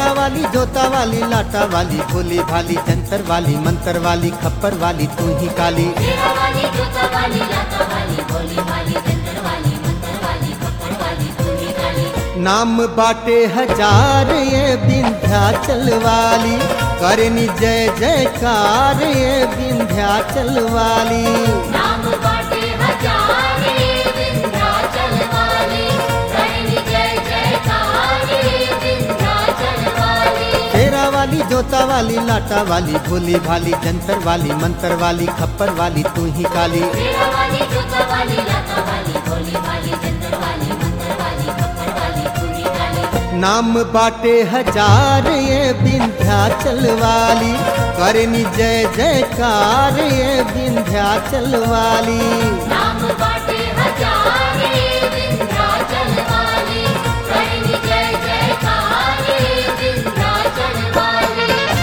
शेरा वाली जोता वाली लाटा वाली भोली भाली जंतर वाली मंतर वाली खप्पर वाली तू ही काली। शेरा वाली जोता वाली लाटा वाली भोली भाली जंतर वाली मंतर वाली खप्पर वाली तू ही काली। नाम बाटे हजार ये विंध्याचल वाली करनी जय जयकार ये विंध्याचल वाली। नाम बाटे हजार ये विंध्याचल वाली करनी जय जयकार ये विंध्याचल वाली। शेरा वाली जोता वाली लाटा वाली भोली भाली जंतर वाली मंतर वाली खप्पर वाली तू ही काली। शेरा वाली जोता वाली लाटा वाली भोली भाली जंतर वाली मंतर वाली खप्पर वाली तू ही काली। नाम बाटे हजार ये विंध्याचल वाली करनी जय जयकार ये विंध्याचल वाली। नाम बाटे हजार ये विंध्याचल वाली करनी जय जयकार ये विंध्याचल वाली।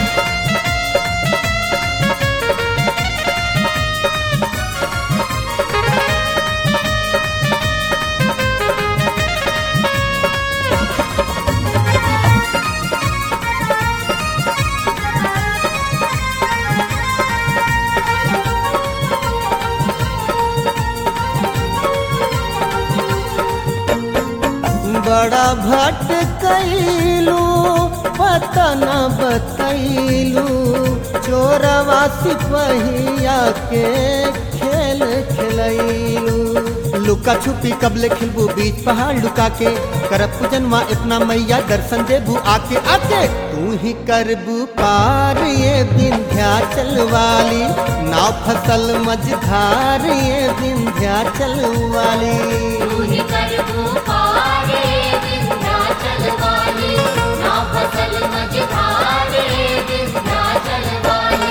बड़ा भटकैलू पता न बतैलू चोरवा सिपहिया के खेल खेलैलू। लुका छुपी कबले खिलबू बीच पहाड़ लुका के करब पूजन माँ इतना मैया दर्शन देबू आके आके। तू ही करबू पार ये विंध्याचल वाली नाव फसल मझधार ये विंध्याचल वाली। तू ही करबू पार ये विंध्याचल वाली नाव फसल मझधार ये विंध्याचल वाली।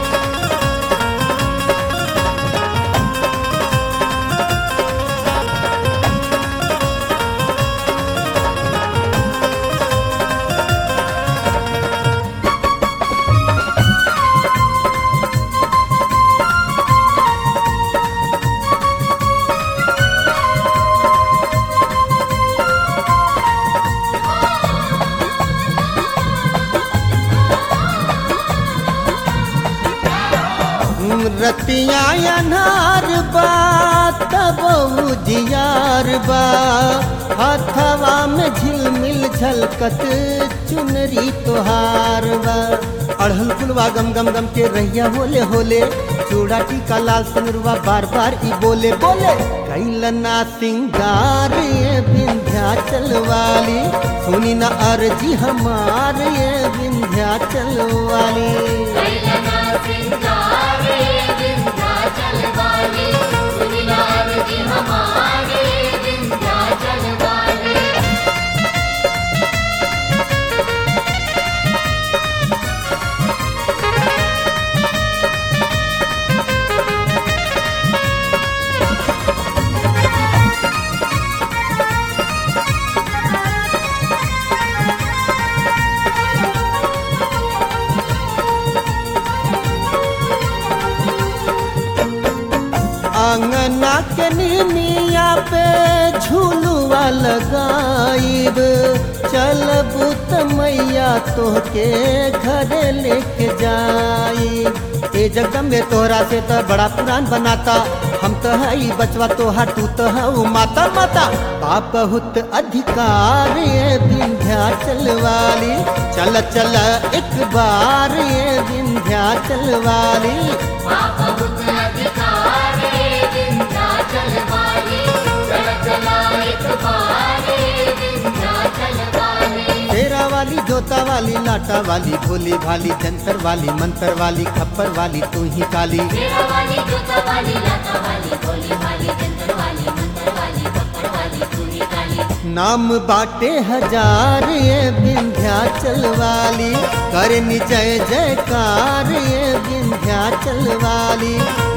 रतिया अनार बा तब उजियार बा हथवा में झिलमिल झलकत चुनरी तोहार बा। अड़हल फुलवा गम गम गम के रहिया होले होले चूड़ा टीका लाल सनरुआ बार बार ई बोले बोले। कैलना सिंगार ये विंध्याचल वाली सुनी न अर्जी हमार ये विंध्याचल वाली। कैलना सिंगार ये विंध्याचल वाली सुनी न अर्जी हमार ये विंध्याचल वाली। आंगना के निमिया पे झूलुआ लगाइब चलबू त मैया तोहके घरे लेके जाइब। ए जगदम्बे तोहरा से त बड़ा पुरान बनाता हम तो हई बचवा तोहा तू तो हऊ माता माता। पाप बहुत अधिकार ये विंध्याचल वाली चल चल एक बार ये विंध्याचल वाली। पाप बहुत अधिकार ये विंध्याचल वाली चल चला एक बार ये विंध्याचल वाली। शेरा वाली जोता वाली लाटा वाली भोली भाली जंतर वाली मंतर वाली खप्पर वाली तू ही काली। शेरा वाली जोता वाली लाटा वाली भोली भाली जंतर वाली मंतर वाली खप्पर वाली तू ही काली। नाम बाटे हजार ये विंध्याचल वाली करनी जय जयकार ये विंध्याचल वाली।